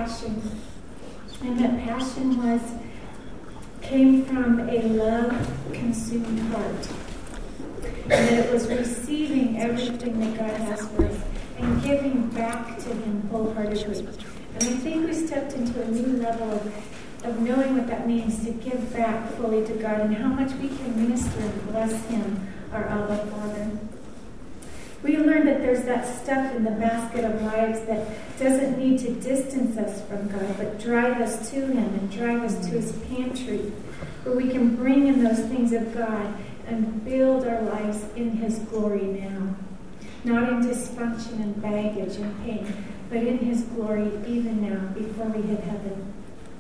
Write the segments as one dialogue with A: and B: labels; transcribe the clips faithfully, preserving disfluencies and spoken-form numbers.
A: passion. And that passion was, came from a love-consumed heart. And that it was receiving everything that God has for us and giving back to Him wholeheartedly. And I think we stepped into a new level of, of knowing what that means to give back fully to God and how much we can minister and bless Him, our Abba Father. We learned that there's that stuff in the basket of lives that doesn't need to distance us from God, but drive us to Him and drive us to His pantry, where we can bring in those things of God and build our lives in His glory now. Not in dysfunction and baggage and pain, but in His glory even now, before we hit heaven.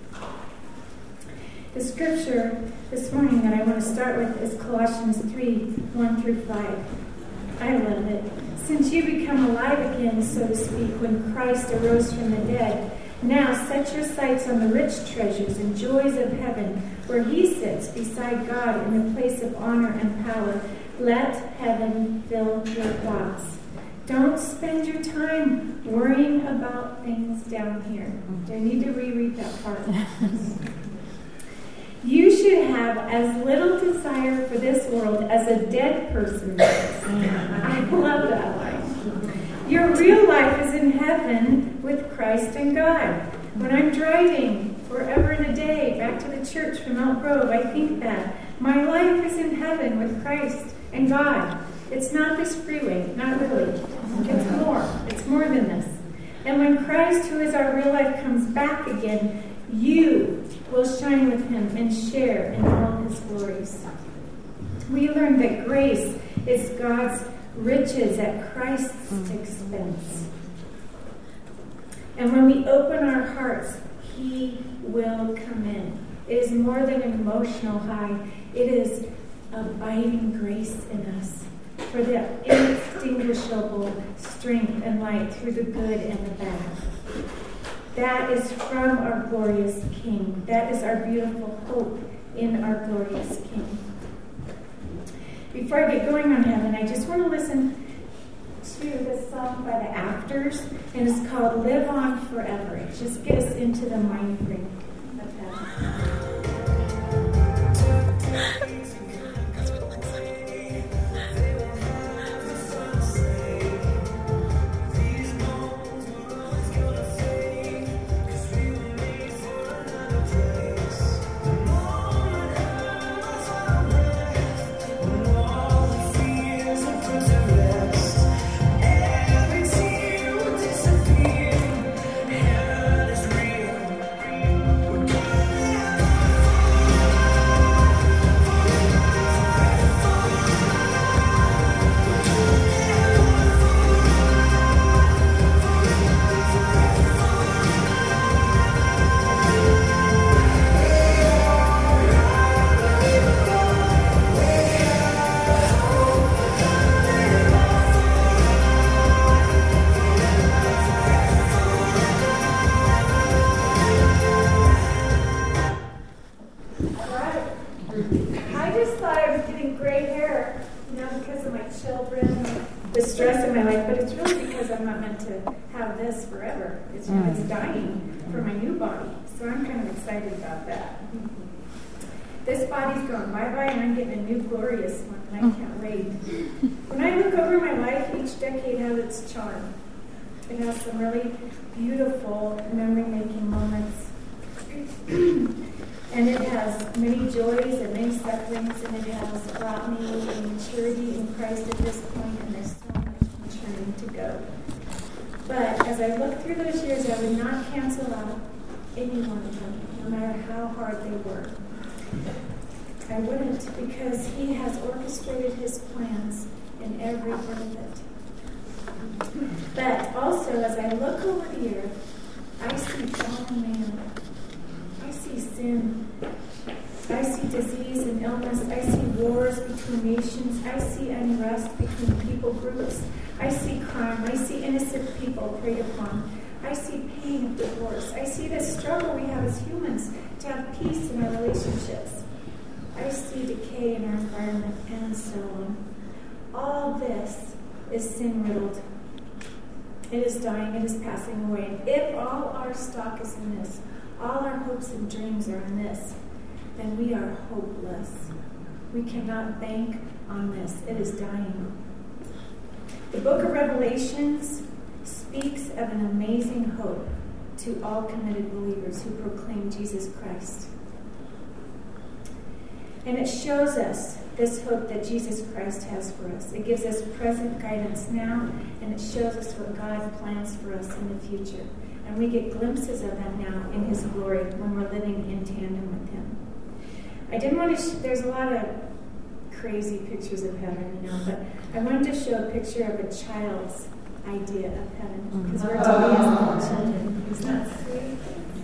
A: The scripture this morning that I want to start with is Colossians three, one through five. I love it. Since you become alive again, so to speak, when Christ arose from the dead, now set your sights on the rich treasures and joys of heaven, where He sits beside God in the place of honor and power. Let heaven fill your thoughts. Don't spend your time worrying about things down here. Do I need to reread that part? You should have as little desire for this world as a dead person does. I love that line. Your real life is in heaven with Christ and God. When I'm driving forever and a day back to the church from Elk Grove, I think that my life is in heaven with Christ and God. It's not this freeway, not really. It's more. It's more than this. And when Christ, who is our real life, comes back again, you will shine with Him and share in all His glories. We learned that grace is God's riches at Christ's expense. And when we open our hearts, He will come in. It is more than an emotional high. It is abiding grace in us for the inextinguishable strength and light through the good and the bad. That is from our glorious King. That is our beautiful hope in our glorious King. Before I get going on heaven, I just want to listen to this song by the Afters, and it's called Live On Forever. Just get us into the mind frame of heaven. This body's going bye-bye, and I'm getting a new glorious one, and I can't wait. When I look over my life, each decade has its charm. It has some really beautiful memory-making moments. And it has many joys and many sufferings, and it has brought me in maturity in Christ at this point, and there's so much maturing to go. But as I look through those years, I would not cancel out any one of them, no matter how hard they were. I wouldn't, because He has orchestrated His plans in every bit of it. But also, as I look over the earth, I see fallen man. I see sin. I see disease and illness. I see wars between nations. I see unrest between people groups. I see crime. I see innocent people preyed upon. I see pain of divorce. I see the struggle we have as humans to have peace in our relationships. I see decay in our environment, and so on. All this is sin-riddled. It is dying, it is passing away. And if all our stock is in this, all our hopes and dreams are in this, then we are hopeless. We cannot bank on this. It is dying. The book of Revelations speaks of an amazing hope to all committed believers who proclaim Jesus Christ. And it shows us this hope that Jesus Christ has for us. It gives us present guidance now, and it shows us what God plans for us in the future. And we get glimpses of that now in His glory when we're living in tandem with Him. I didn't want to, sh- there's a lot of crazy pictures of heaven, you know, but I wanted to show a picture of a child's idea of heaven, because we're to be as little children. Isn't that sweet?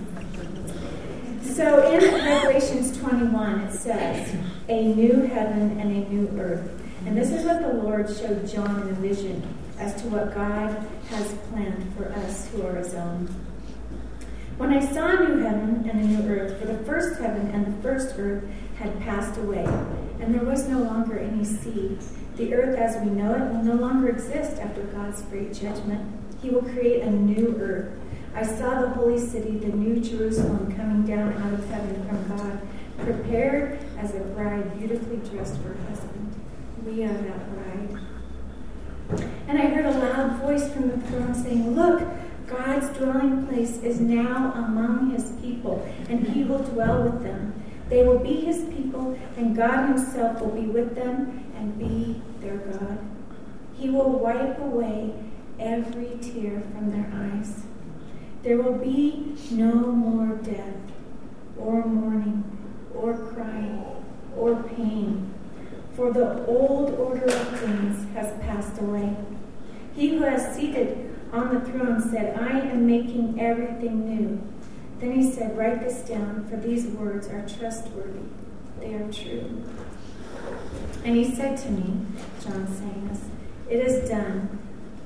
A: So in Revelations twenty-one, it says, a new heaven and a new earth. And this is what the Lord showed John in a vision as to what God has planned for us who are His own. When I saw a new heaven and a new earth, for the first heaven and the first earth had passed away, and there was no longer any sea. The earth as we know it will no longer exist after God's great judgment. He will create a new earth. I saw the holy city, the new Jerusalem, coming down out of heaven from God, prepared as a bride beautifully dressed for her husband. We are that bride. And I heard a loud voice from the throne saying, look, God's dwelling place is now among His people, and He will dwell with them. They will be His people, and God Himself will be with them and be their God. He will wipe away every tear from their eyes. There will be no more death, or mourning, or crying, or pain, for the old order of things has passed away. He who has seated on the throne said, I am making everything new. Then He said, write this down, for these words are trustworthy. They are true. And He said to me, John saying this, it is done.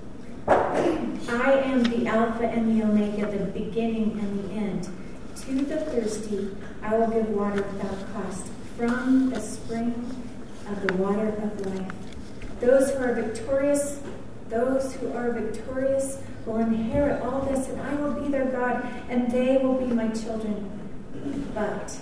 A: I am the Alpha and the Omega, the beginning and the end. To the thirsty, I will give water without cost from the spring of the water of life. Those who are victorious, those who are victorious will inherit all this, and I will be their God, and they will be my children. But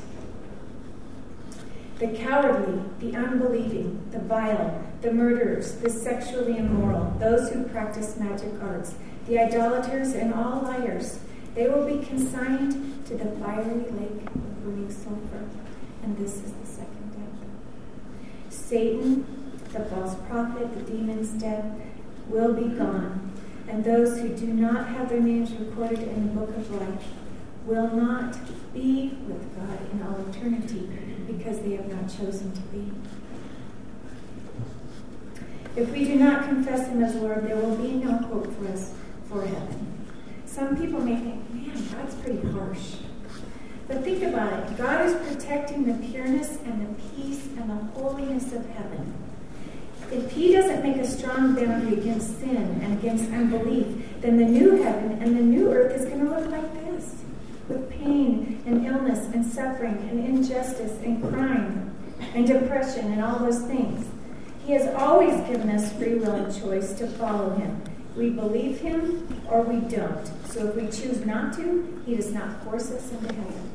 A: the cowardly, the unbelieving, the vile, the murderers, the sexually immoral, those who practice magic arts, the idolaters, and all liars, they will be consigned to the fiery lake of burning sulfur. And this is the second death. Satan, the false prophet, the demon's death will be gone. And those who do not have their names recorded in the book of life will not be with God in all eternity, because they have not chosen to be. If we do not confess Him as Lord, there will be no hope for us for heaven. Some people may think, man, God's pretty harsh. But think about it. God is protecting the pureness and the peace and the holiness of heaven. If He doesn't make a strong boundary against sin and against unbelief, then the new heaven and the new earth is going to look like this, with pain and illness and suffering and injustice and crime and depression and all those things. He has always given us free will and choice to follow Him. We believe Him or we don't. So if we choose not to, He does not force us into heaven.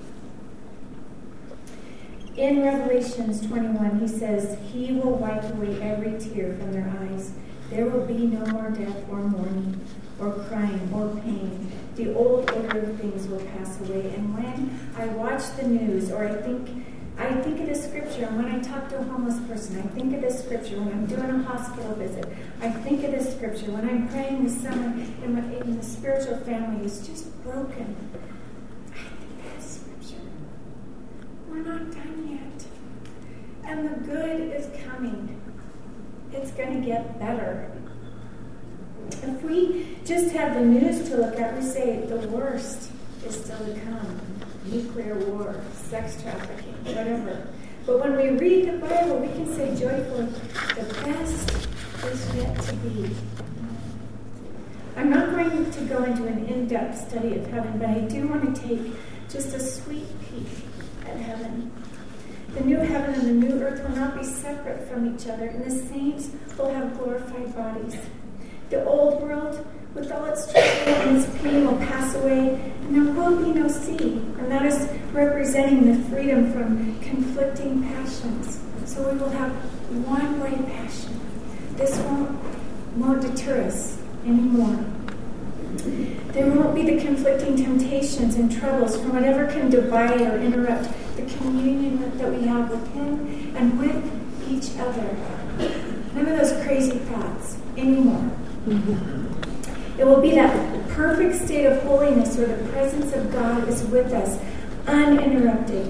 A: In Revelations twenty-one, He says, He will wipe away every tear from their eyes. There will be no more death or mourning or crying or pain. The old order of things will pass away. And when I watch the news, or I think I think of this scripture, and when I talk to a homeless person, I think of this scripture. When I'm doing a hospital visit, I think of this scripture. When I'm praying with someone in, my, in the spiritual family who's just broken, I think of this scripture. We're not done yet. And the good is coming. It's going to get better. If we just have the news to look at, we say the worst is still to come. Nuclear war, sex trafficking, whatever. But when we read the Bible, we can say joyfully, the best is yet to be. I'm not going to go into an in-depth study of heaven, but I do want to take just a sweet peek at heaven. The new heaven and the new earth will not be separate from each other, and the saints will have glorified bodies. The old world with all its trouble and its pain, will pass away, and there will be no sea. And that is representing the freedom from conflicting passions. So we will have one great passion. This won't, won't deter us anymore. There won't be the conflicting temptations and troubles from whatever can divide or interrupt the communion that we have with Him and with each other. None of those crazy thoughts anymore. Mm-hmm. It will be that perfect state of holiness where the presence of God is with us, uninterrupted.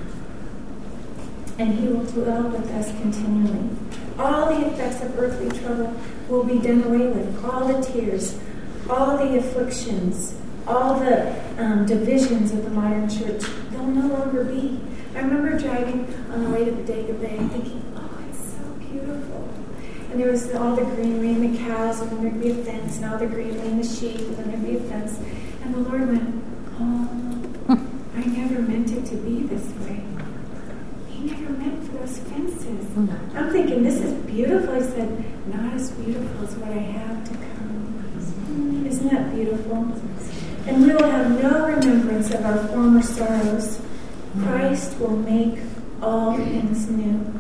A: And He will dwell with us continually. All the effects of earthly trouble will be done away with. All the tears, all the afflictions, all the um, divisions of the modern church, they'll no longer be. I remember driving on the way to the Bodega Bay thinking, oh, it's so beautiful. And there was all the greenery and the cows, and then there'd be a fence, and all the greenery and the sheep, and then there'd be a fence. And the Lord went, oh, I never meant it to be this way. He never meant for those fences. I'm thinking, this is beautiful. He said, not as beautiful as what I have to come. Isn't that beautiful? And we will have no remembrance of our former sorrows. Christ will make all things new.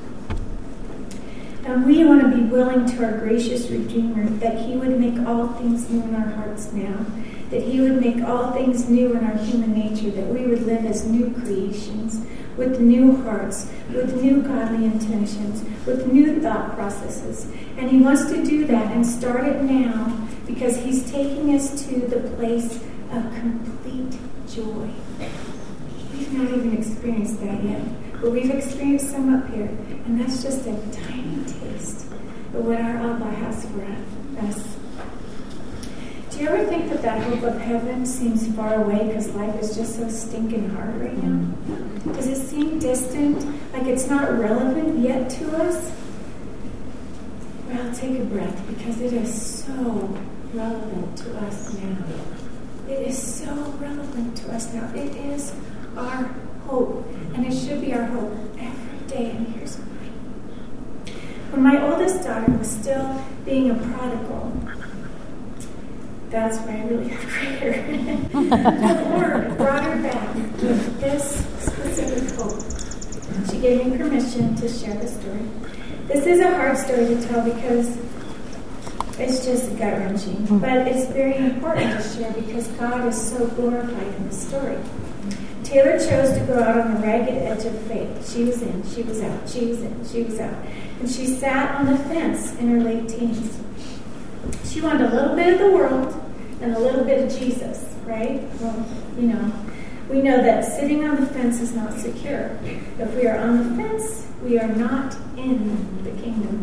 A: And we want to be willing to our gracious Redeemer that He would make all things new in our hearts now, that He would make all things new in our human nature, that we would live as new creations, with new hearts, with new godly intentions, with new thought processes. And He wants to do that and start it now because He's taking us to the place of complete joy. We've not even experienced that yet, but we've experienced some up here, and that's just a tiny taste of what our Abba has for us. Do you ever think that that hope of heaven seems far away because life is just so stinking hard right now? Does it seem distant, like it's not relevant yet to us? Well, take a breath, because it is so relevant to us now. It is so relevant to us now. It is our hope, and it should be our hope every day. And here's why. When my oldest daughter was still being a prodigal, that's why I really have prayer. The Lord brought her back with this specific hope. She gave me permission to share the story. This is a hard story to tell because it's just gut-wrenching, but it's very important to share because God is so glorified in the story. Taylor chose to go out on the ragged edge of faith. She was in, she was out, she was in, she was out. And she sat on the fence in her late teens. She wanted a little bit of the world and a little bit of Jesus, right? Well, you know, we know that sitting on the fence is not secure. If we are on the fence, we are not in the kingdom.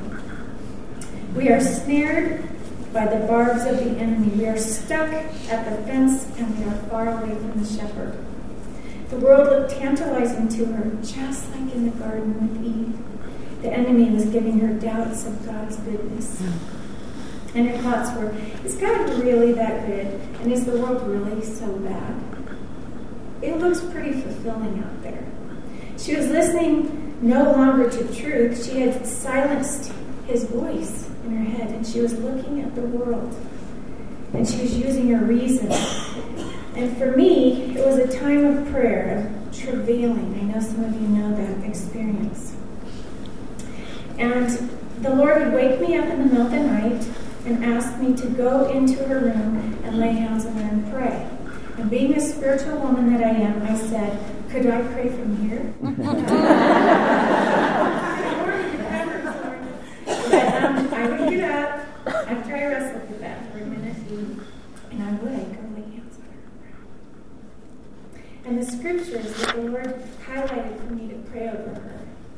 A: We are snared by the barbs of the enemy. We are stuck at the fence, and we are far away from the shepherd. The world looked tantalizing to her, just like in the garden with Eve. The enemy was giving her doubts of God's goodness. And her thoughts were, is God really that good? And is the world really so bad? It looks pretty fulfilling out there. She was listening no longer to truth. She had silenced his voice in her head, and she was looking at the world. And she was using her reason. And for me, it was a time of prayer, of travailing. I know some of you know that experience. And the Lord would wake me up in the middle of the night and ask me to go into her room and lay hands on her and pray. And being the spiritual woman that I am, I said, could I pray from here? But um, I would get up after I wrestled with that for a minute, and I would go lay hands on her. And the scriptures that the Lord highlighted for me to pray over her.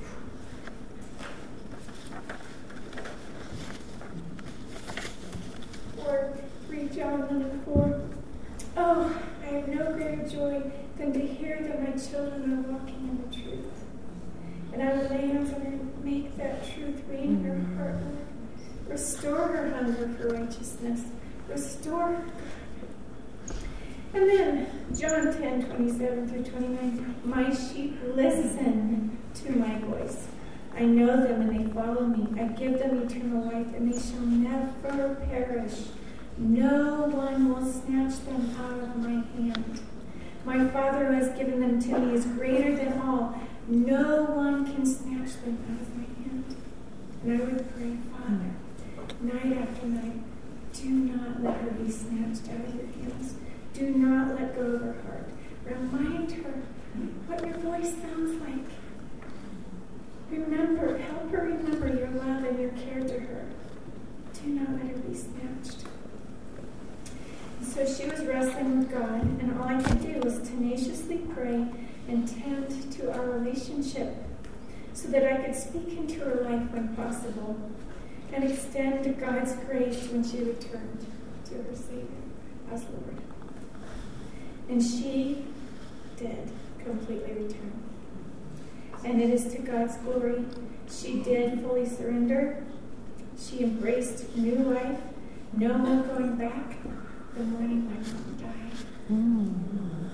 A: Or three John one and four. Oh, I have no greater joy than to hear that my children are walking in the truth. And I will lay hands on her and make that truth reign in her heart, Lord. Restore her hunger for righteousness. Restore her. And then John ten, twenty-seven through twenty-nine. My sheep listen to my voice. I know them and they follow me. I give them eternal life and they shall never perish. No one will snatch them out of my hand. My Father who has given them to me is greater than all. No one can snatch them out of my hand. And I would pray, Father, night after night, do not let her be snatched out of your hands. Do not let go of her heart. Remind her what your voice sounds like. Remember, help her remember your love and your care to her. Do not let her be snatched. And so she was wrestling with God, and all I could do was tenaciously pray and tend to our relationship so that I could speak into her life when possible and extend God's grace when she returned to her Savior as Lord. And she did completely return. And it is to God's glory. She did fully surrender. She embraced new life. No more going back. The morning my mom died.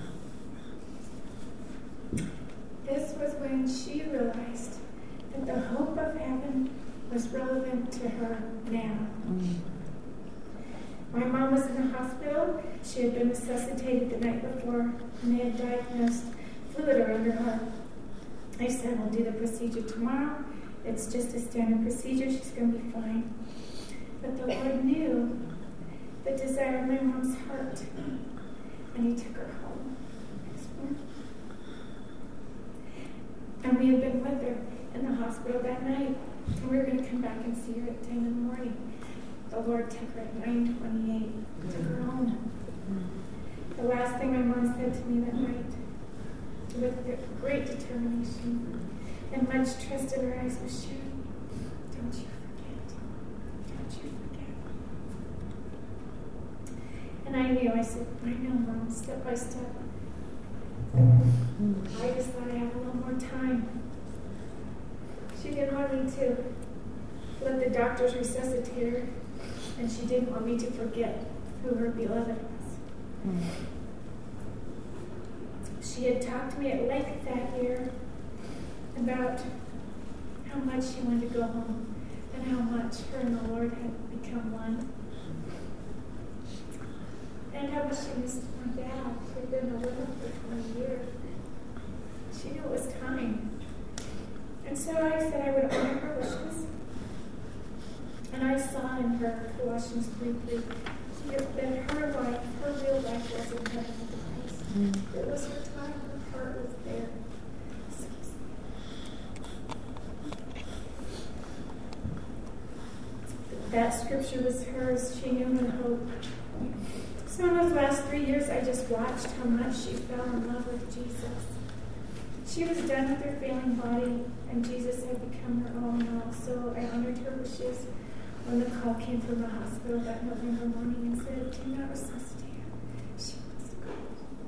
A: Mm. This was when she realized that the hope of heaven was relevant to her now. Mm. My mom was in the hospital. She had been resuscitated the night before, and they had diagnosed fluid around her heart. I said, we'll do the procedure tomorrow. It's just a standard procedure. She's going to be fine. But the Lord knew the desire of my mom's heart, and he took her home. And we had been with her in the hospital that night, and we were going to come back and see her at ten in the morning. The Lord took her at nine twenty-eight, took her home. The last thing my mom said to me that night, with great determination and much trust in her eyes, was, Sharon, don't you forget. Don't you forget. And I knew, I said, I know, Mom, step by step. I just thought I had a little more time. She didn't want me to let the doctors resuscitate her, and she didn't want me to forget who her beloved was. Mm. She had talked to me at length that year about how much she wanted to go home and how much her and the Lord had become one. And how much she missed my dad. She had been with him for twenty years. She knew it was time. And so I said I would honor her wishes. And I saw in her Colossians three three that her life, her real life was in heaven with Christ. Mm. It was her time, her heart was there. That scripture was hers. She knew her hope. So in those last three years, I just watched how much she fell in love with Jesus. She was done with her failing body, and Jesus had become her all in all. So I honored her wishes when the call came from the hospital that November morning and said, do not resuscitate her. She wants to go.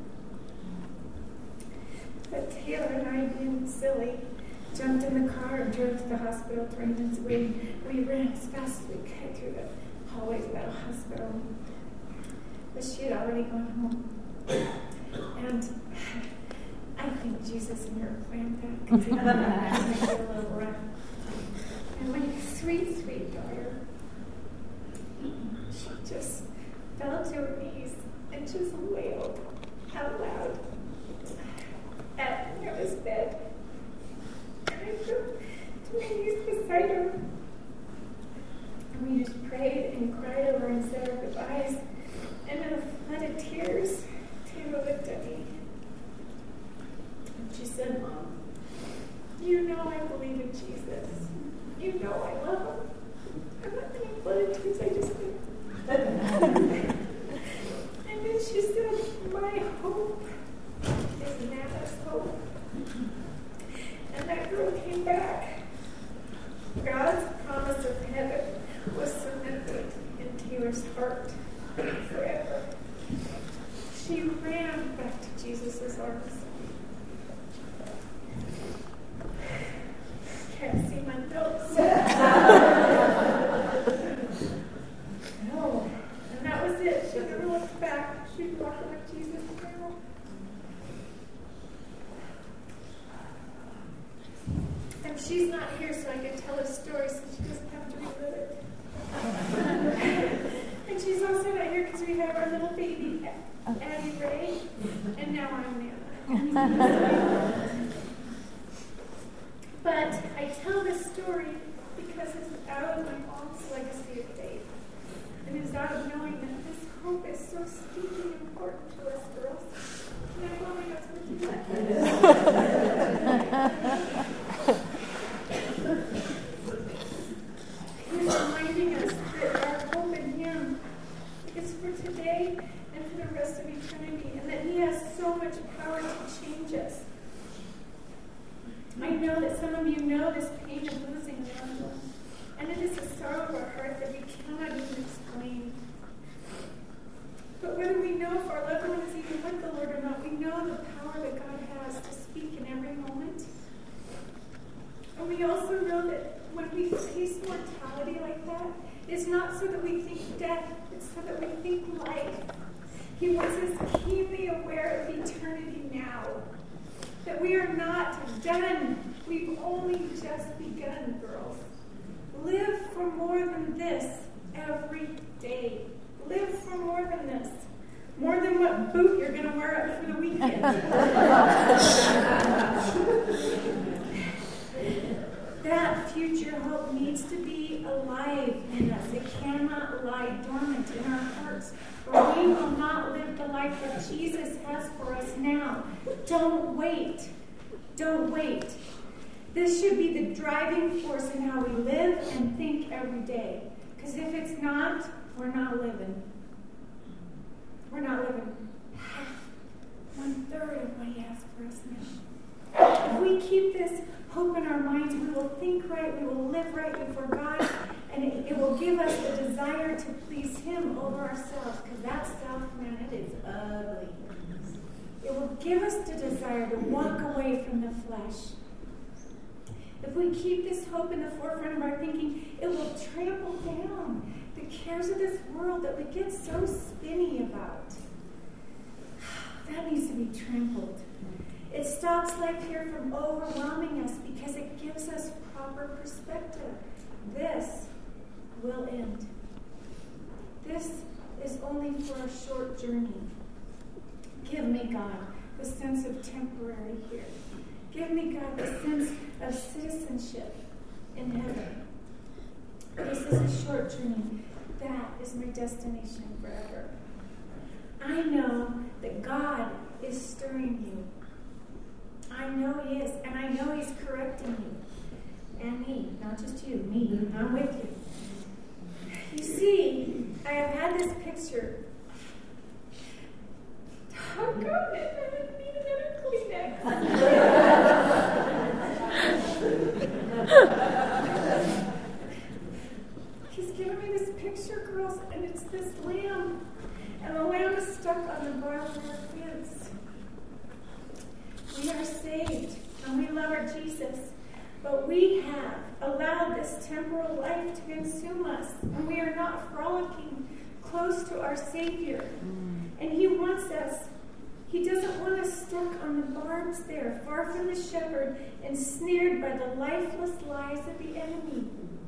A: But Taylor and I, being silly, jumped in the car and drove to the hospital three minutes away. We ran as fast as we could through the hallways of that hospital. But she had already gone home. And I think Jesus and her planned that because he wanted to make a little rough. And my sweet, sweet daughter, she just fell to her knees and just wailed out loud at near this bed. And I fell to my knees beside her. And we just prayed and cried over and said our goodbyes. And in a flood of tears, Taylor looked at me. And she said, Mom, you know I believe in Jesus. You know I love him. I'm not going to flood of tears, I just did. And then she said, my hope is Nana's hope. And that girl came back. God's promise of heaven was cemented in Taylor's heart forever. She ran back to Jesus' arms. Can't see my notes. No. And that was it. She never looked back. She was walking with Jesus now. And she's not here, so I can tell a story, so she doesn't have to relive it. And she's also not our little baby Addie Ray, and now I'm Nana. But I tell this story because it's out of my mom's legacy of faith. And it's out of knowing that this hope is so stinking important to us girls. And I want my husband to do that. He's reminding us that our hope in Him is for today and for the rest of eternity, and that He has so much power to change us. I know that some of you know this pain of losing a loved one, and it is a sorrow of our heart that we cannot even explain. But whether we know if our loved one is even with the Lord or not, we know the power that God has to speak in every moment. And we also know that when we face mortality like that, it's not so that we think death, it's so that we think life. He wants us keenly aware of eternity now. That we are not done. We've only just begun, girls. Live for more than this every day. Live for more than this. More than what boot you're going to wear up for the weekend. That future hope needs to be alive in us. It cannot lie dormant in our hearts, or we will not live the life that Jesus has for us now. Don't wait. Don't wait. This should be the driving force in how we live and think every day. Because if it's not, we're not living. We're not living half, one third of what He has for us now. If we keep this hope in our minds, we will think right, we will live right before God, and it, it will give us the desire to please Him over ourselves, because that stuff, man, it is ugly. It will give us the desire to walk away from the flesh. If we keep this hope in the forefront of our thinking, it will trample down the cares of this world that we get so spinny about. That needs to be trampled. It stops life here from overwhelming us because it gives us proper perspective. This will end. This is only for a short journey. Give me, God, the sense of temporary here. Give me, God, the sense of citizenship in heaven. This is a short journey. That is my destination forever. I know that God is stirring you. I know He is, and I know He's correcting you. And me, not just you, me. I'm with you. You see, I have had this picture. Oh, God, I need another Kleenex. He's given me this picture, girls, and it's this lamb. And the lamb is stuck on the barbed wire fence. We are saved, and we love our Jesus. But we have allowed this temporal life to consume us, and we are not frolicking close to our Savior. And He wants us. He doesn't want us stuck on the barbs there, far from the shepherd, and snared by the lifeless lies of the enemy.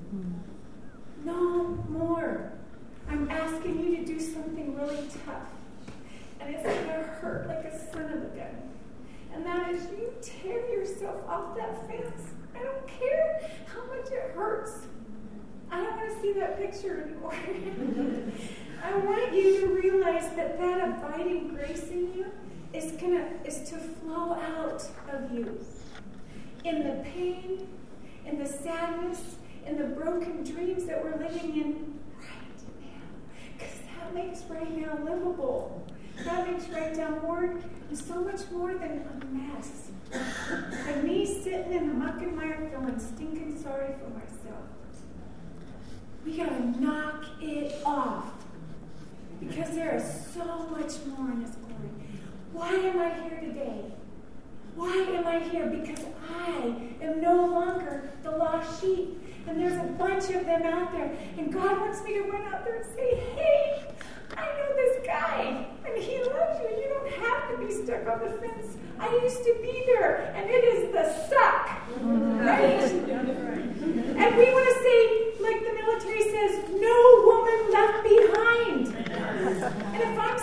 A: No more. I'm asking you to do something really tough. And it's going to hurt like a son of a gun. And that is you tear yourself off that fence. I don't care how much it hurts. I don't want to see that picture anymore. I want you to realize that that abiding grace in you is gonna is to flow out of you. In the pain, in the sadness, in the broken dreams that we're living in right now. Because that makes right now livable. That makes right now more, so much more than a mess. Like me sitting in the muck and mire feeling stinking sorry for myself. We gotta knock it off. Because there is so much more in His glory. Why am I here today? Why am I here? Because I am no longer the lost sheep. And there's a bunch of them out there. And God wants me to run out there and say, hey, I know this guy. And he loves you. You don't have to be stuck on the fence. I used to be there. And it is the suck. Right? And we want to say, like the military says, no woman left behind. And if I'm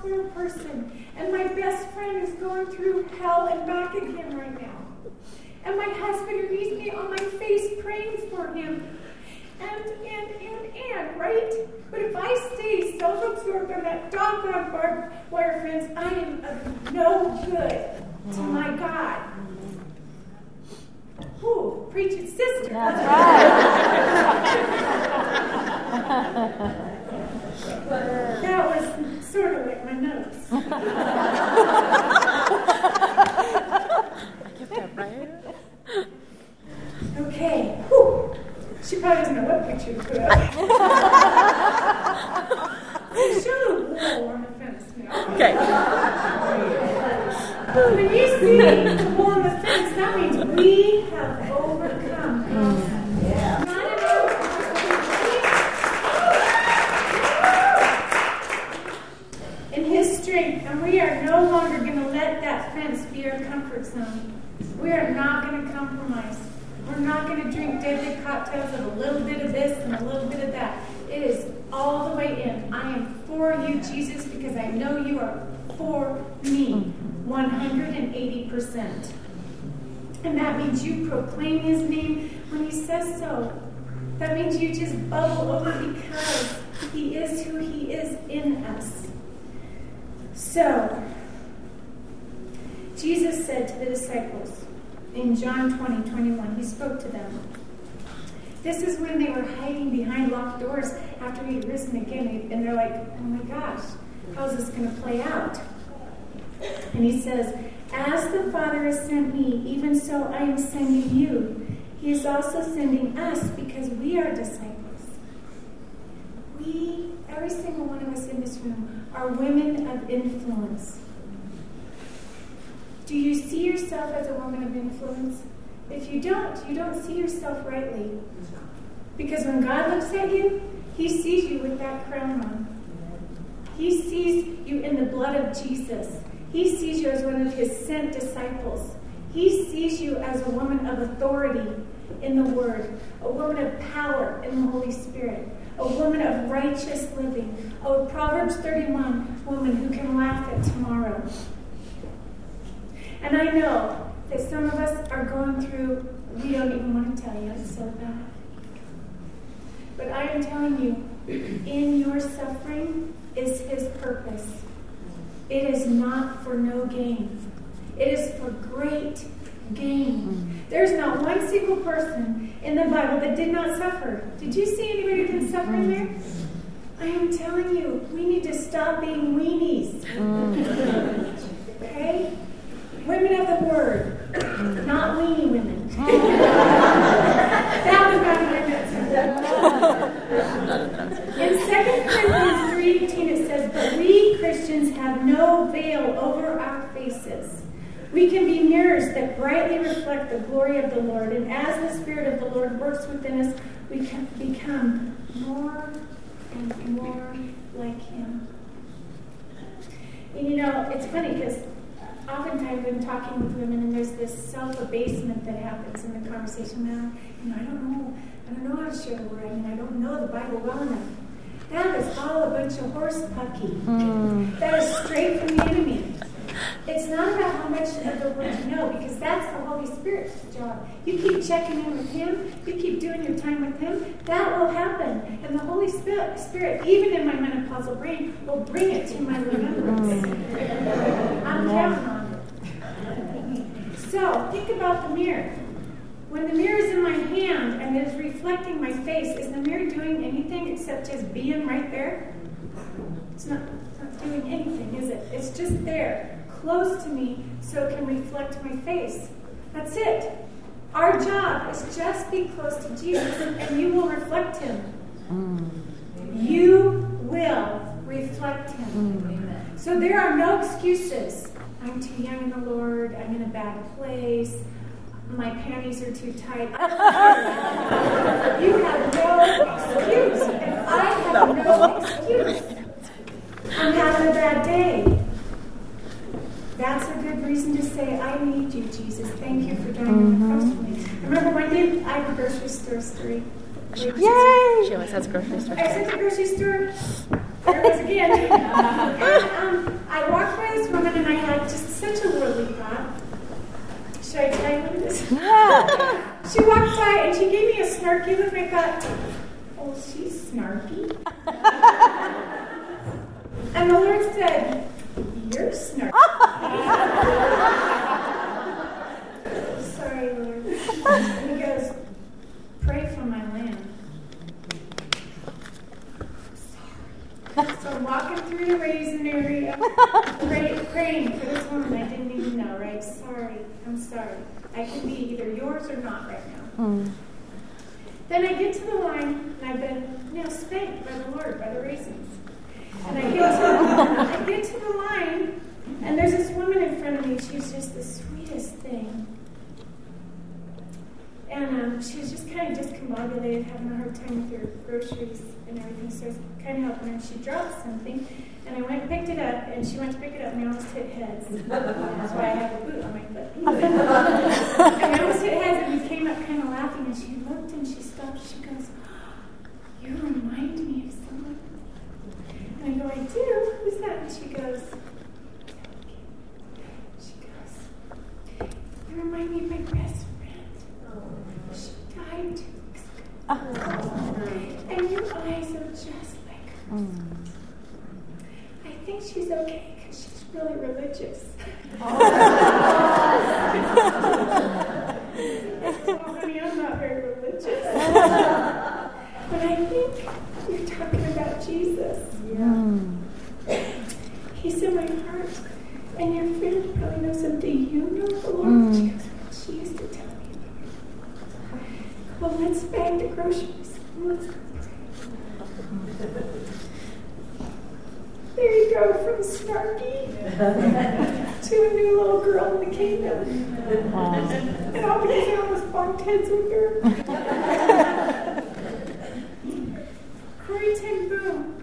A: through a person, and my best friend is going through hell and back again right now. And my husband needs me on my face praying for him. And, and, and, and, right? But if I stay self-absorbed on that doggone barbed wire fence, I am of no good to my God. Ooh, preach it, sister.
B: That's right.
A: That was sort of like my notes. Okay. Whew. She probably doesn't know what picture to put up. Show the wall on the fence now.
B: Okay.
A: When you see the wall on the fence, that means we have overcome. Mm. Yeah. Not in His strength, and we are no longer going to let that fence be our comfort zone. We are not going to compromise. We're not going to drink deadly cocktails of a little bit of this and a little bit of that. It is all the way in. I am for you, Jesus, because I know you are for me, one hundred eighty percent. And that means you proclaim His name when He says so. That means you just bubble over because He is who He is in us. So, Jesus said to the disciples, in John twenty, twenty-one, He spoke to them. This is when they were hiding behind locked doors after He had risen again. And they're like, oh my gosh, how's this going to play out? And He says, as the Father has sent me, even so I am sending you. He is also sending us because we are disciples. We, every single one of us in this room, are women of influence. Do you see yourself as a woman of influence? If you don't, you don't see yourself rightly. Because when God looks at you, He sees you with that crown on. He sees you in the blood of Jesus. He sees you as one of His sent disciples. He sees you as a woman of authority in the Word, a woman of power in the Holy Spirit, a woman of righteous living, a Proverbs thirty-one woman who can laugh at tomorrow. And I know that some of us are going through, we don't even want to tell you, it's so bad. But I am telling you, in your suffering is His purpose. It is not for no gain. It is for great gain. There's not one single person in the Bible that did not suffer. Did you see anybody who didn't suffer in there? I am telling you, we need to stop being weenies. Okay? Women of the Word, not weenie women. That was not my message. In Second Corinthians three eighteen it says, but we Christians have no veil over our faces. We can be mirrors that brightly reflect the glory of the Lord, and as the Spirit of the Lord works within us, we can become more and more like Him. And you know, it's funny because oftentimes I'm talking with women and there's this self-abasement that happens in the conversation. Now, you know, I don't know, I don't know how to share the word. I mean, I don't know the Bible well enough. That is all a bunch of horse pucky. Mm. That is straight from the enemy. It's not about how much of the word you know, because that's the Holy Spirit's job. You keep checking in with Him, you keep doing your time with Him, that will happen. And the Holy Spirit, Spirit even in my menopausal brain, will bring it to my remembrance. I'm counting on it. So, think about the mirror. When the mirror is in my hand and it is reflecting my face, is the mirror doing anything except just being right there? It's not, it's not doing anything, is it? It's just there, close to me, so it can reflect my face. That's it. Our job is just be close to Jesus, and you will reflect Him. You will reflect Him. So there are no excuses. I'm too young in the Lord. I'm in a bad place. My panties are too tight. You have no excuse. And I have no excuse. I'm having a bad day. That's a good reason to say, I need you, Jesus. Thank you for dying on the cross for me. Remember one day I have a grocery store story.
B: Yay! She always has a grocery store.
A: I was at the grocery store. There it was again. And, um, snarky look, and I thought, oh, she's snarky. And the Lord said, you're snarky. Sorry, Lord. And he goes, pray for my land. Sorry. So I'm walking through the raisin area, pray, praying for this woman I didn't even know, right? Sorry, I'm sorry. I can be either yours or not right now. Mm. Then I get to the line, and I've been, you know, spanked by the Lord, by the raisins. And I get to, I get to the line, and there's this woman in front of me. She's just the sweetest thing. And um, she was just kind of discombobulated, having a hard time with her groceries and everything. So I was kind of helping her, and she dropped something. And I went and picked it up, and she went to pick it up, and I almost hit heads. That's why I have a boot on my foot. And I almost hit heads, and we came up kind of laughing, and she looked, and she stopped. She goes, you remind me of someone. And I go, I do? Who's that? And she goes, she goes, you remind me of my best friend. She died two weeks ago. And your eyes are just like hers. I think she's okay because she's really religious. Oh, honey, I'm not very religious. But I think you're talking about Jesus. Yeah. He's in my heart. And your friend probably knows him. Do you know the Lord? Mm. She goes, well, she used to tell me about him. Well, let's bag the groceries. Let's go pray. There you go, from snarky to a new little girl in the kingdom. Aww. And all because I almost bumped heads with her. Corrie ten Boom.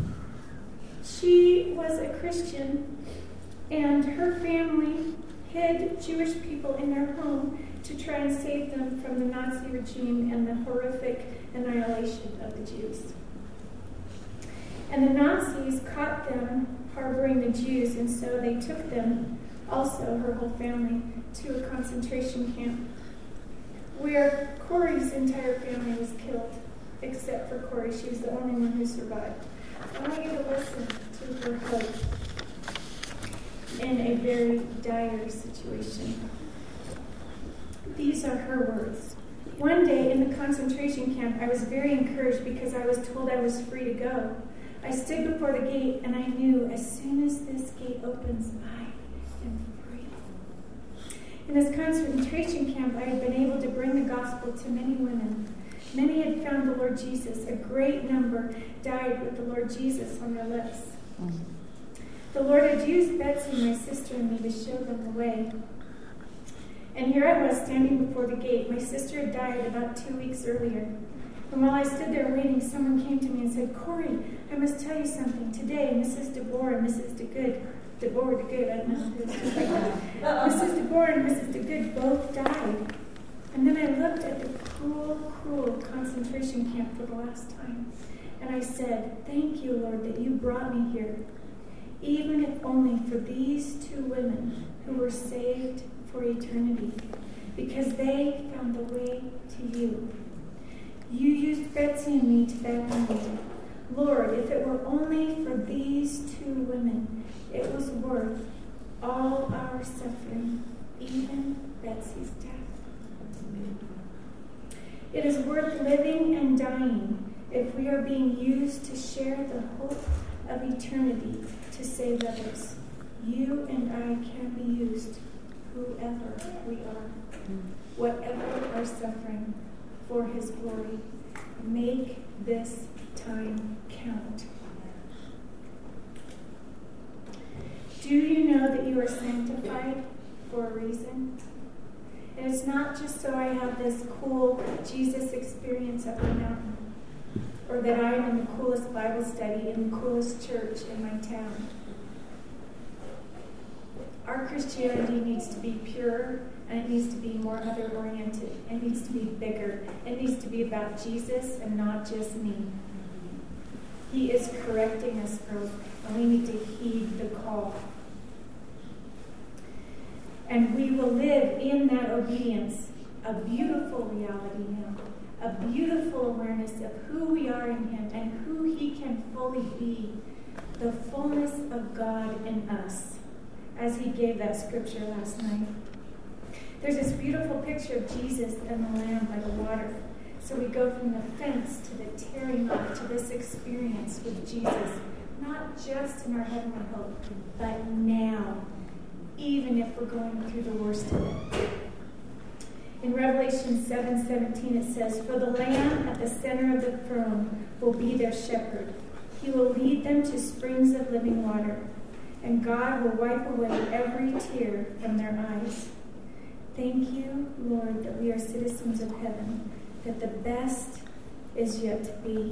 A: She was a Christian, and her family hid Jewish people in their home to try and save them from the Nazi regime and the horrific annihilation of the Jews. And the Nazis caught them harboring the Jews, and so they took them, also her whole family, to a concentration camp where Corrie's entire family was killed, except for Corrie. She was the only one who survived. I want you to listen to her hope in a very dire situation. These are her words. One day in the concentration camp, I was very encouraged because I was told I was free to go. I stood before the gate, and I knew as soon as this gate opens, I am free. In this concentration camp, I had been able to bring the gospel to many women. Many had found the Lord Jesus. A great number died with the Lord Jesus on their lips. Mm-hmm. The Lord had used Betsy, my sister, and me to show them the way. And here I was standing before the gate. My sister had died about two weeks earlier. And while I stood there waiting, someone came to me and said, Corrie, I must tell you something. Today, Missus DeBoer and Missus DeGood, DeBoer DeGood, I don't know who this is like that. Missus DeBoer and Missus DeGood both died. And then I looked at the cruel, cruel concentration camp for the last time. And I said, thank you, Lord, that you brought me here, even if only for these two women who were saved for eternity, because they found the way to you. You used Betsy and me to that end. Lord, if it were only for these two women, it was worth all our suffering, even Betsy's death. It is worth living and dying if we are being used to share the hope of eternity to save others. You and I can be used, whoever we are, whatever our suffering, for His glory. Make this time count. Do you know that you are sanctified for a reason? And it's not just so I have this cool Jesus experience up the mountain, or that I am in the coolest Bible study in the coolest church in my town. Our Christianity needs to be pure, and it needs to be more other-oriented. It needs to be bigger. It needs to be about Jesus and not just me. He is correcting us, girls, and we need to heed the call. And we will live in that obedience, a beautiful reality now, a beautiful awareness of who we are in him and who he can fully be, the fullness of God in us, as he gave that scripture last night. There's this beautiful picture of Jesus and the Lamb by the water. So we go from the fence to the tearing up to this experience with Jesus, not just in our heavenly hope, but now, even if we're going through the worst of it. In Revelation seven seventeen it says, "For the Lamb at the center of the throne will be their shepherd. He will lead them to springs of living water, and God will wipe away every tear from their eyes." Thank you, Lord, that we are citizens of heaven, that the best is yet to be.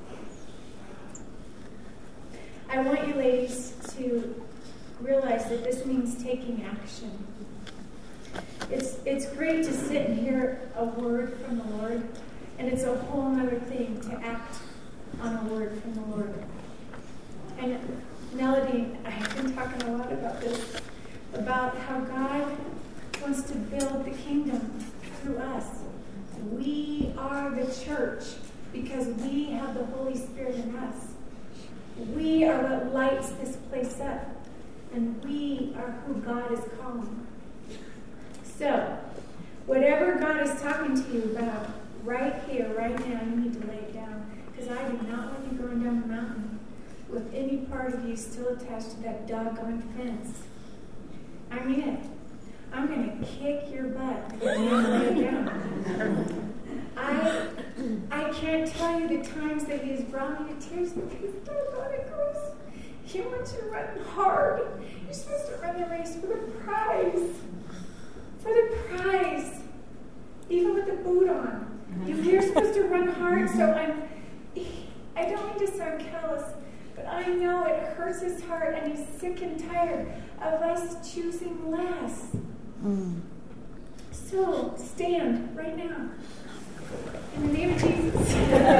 A: I want you ladies to realize that this means taking action. It's it's great to sit and hear a word from the Lord, and it's a whole other thing to act on a word from the Lord. And Melody, I've been talking a lot about this, about how God wants to build the kingdom through us. We are the church because we have the Holy Spirit in us. We are what lights this place up, and we are who God is calling. So, whatever God is talking to you about right here, right now, you need to lay it down, because I do not want you going down the mountain with any part of you still attached to that doggone fence. I mean it. I'm going to kick your butt if you don't lay it down. I, I can't tell you the times that he has brought me to tears because doggone it goes. He wants you to run hard. You're supposed to run the race for the prize. For the prize. Even with the boot on. You're supposed to run hard, so I'm, I don't mean to sound callous, but I know it hurts his heart, and he's sick and tired of us choosing less. Mm. So, stand right now. In the name of Jesus.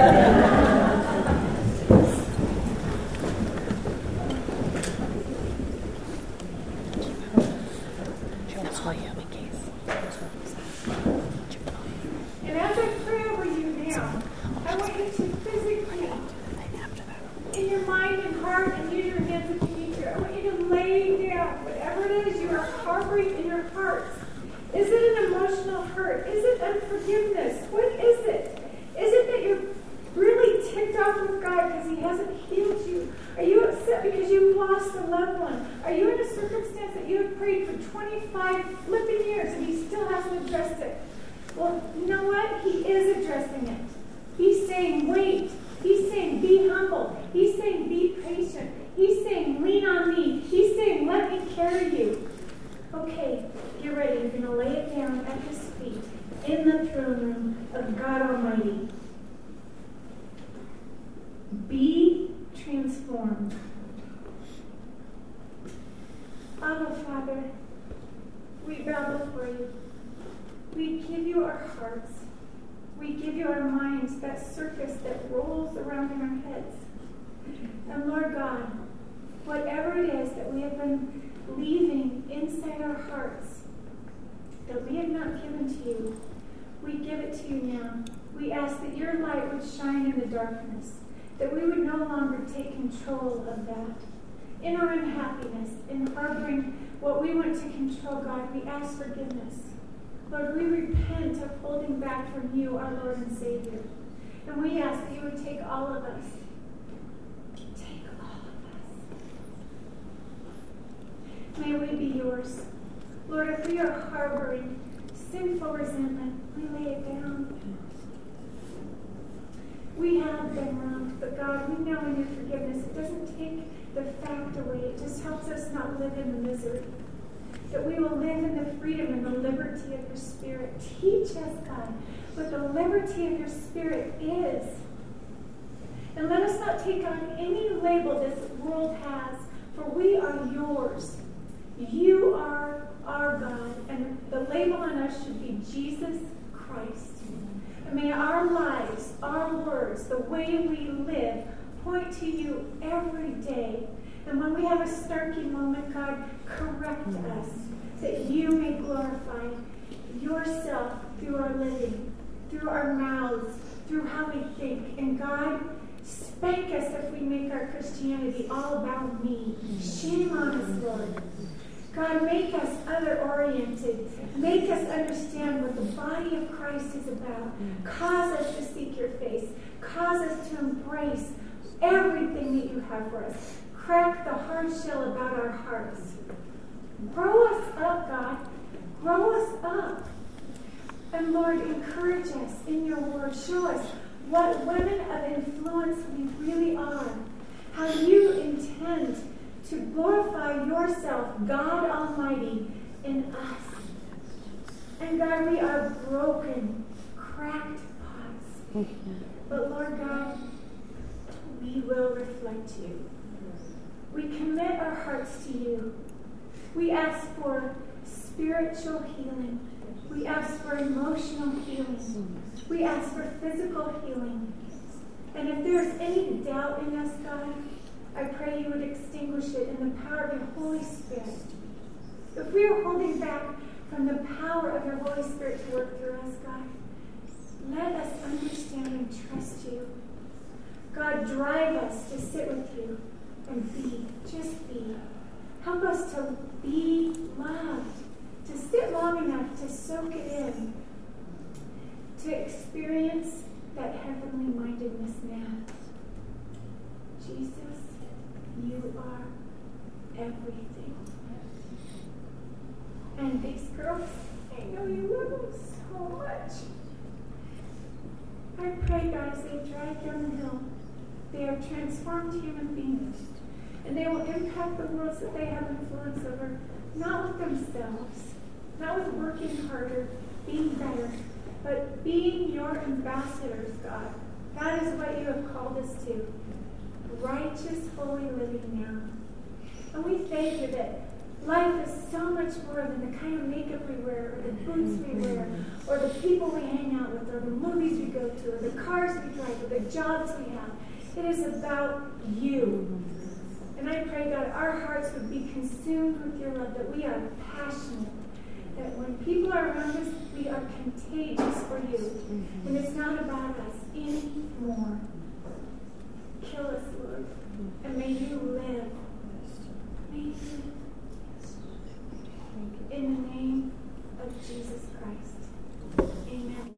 A: And as I pray over you now, I want you to physically, in your mind and heart, and use your hands if you need to, I want you to lay down whatever it is you are harboring in your hearts. Is it an emotional hurt? Is it unforgiveness? What is it? Is it that you're really ticked off with God because he hasn't healed you? Are you upset because you lost a loved one? Are you in a circumstance that you have prayed for twenty-five flipping years and he still hasn't addressed it? Well, you know what? He is addressing it. He's saying, wait. He's saying, be humble. He's saying, be patient. He's saying, lean on me. He's saying, let me carry you. Okay, get ready. You're going to lay it down at his feet in the throne room of God Almighty. Be transformed. Abba, Father, we bow before you. We give you our hearts. We give you our minds, that circus that rolls around in our heads. And Lord God, whatever it is that we have been leaving inside our hearts that we have not given to you, we give it to you now. We ask that your light would shine in the darkness, that we would no longer take control of that. In our unhappiness, in harboring what we want to control, God, we ask forgiveness. Lord, we repent of holding back from you, our Lord and Savior. And we ask that you would take all of us. Take all of us. May we be yours. Lord, if we are harboring sinful resentment, we lay it down. We have been wronged, but God, we know in your forgiveness, it doesn't take the fact away. It just helps us not live in the misery. That we will live in the freedom and the liberty of your Spirit. Teach us, God, what the liberty of your Spirit is. And let us not take on any label this world has, for we are yours. You are our God, and the label on us should be Jesus Christ. And may our lives, our words, the way we live, point to you every day. And when we have a snarky moment, God, correct us, that you may glorify yourself through our living.
C: through our mouths, through how we think. And God, spank us if we make our Christianity all about me. Shame on us, Lord. God, make us other-oriented. Make us understand what the body of Christ is about. Cause us to seek your face. Cause us to embrace everything that you have for us. Crack the hard shell about our hearts. Grow us up, God. Grow us up. And Lord, encourage us in your word. Show us what women of influence we really are. How you intend to glorify yourself, God Almighty, in us. And God, we are broken, cracked pots. But Lord God, we will reflect you. We commit our hearts to you. We ask for spiritual healing. We ask for emotional healing. We ask for physical healing. And if there's any doubt in us, God, I pray you would extinguish it in the power of your Holy Spirit. If we are holding back from the power of your Holy Spirit to work through us, God, let us understand and trust you. God, drive us to sit with you and be, just be. Help us to be loved, to sit long enough to soak it in, to experience that heavenly mindedness now. Jesus, you are everything. And these girls, I know you love them so much. I pray, God, as they drive down the hill, they are transformed human beings. And they will impact the worlds that they have influence over, not with themselves, not with working harder, being better, but being your ambassadors, God. That is what you have called us to. Righteous, holy living now. And we thank you that life is so much more than the kind of makeup we wear, or the boots we wear, or the people we hang out with, or the movies we go to, or the cars we drive, or the jobs we have. It is about you. And I pray, God, our hearts would be consumed with your love, that we are passionate, that when people are around us, we are contagious for you. And it's not about us anymore. Kill us, Lord, and may you live. May you live. In the name of Jesus Christ.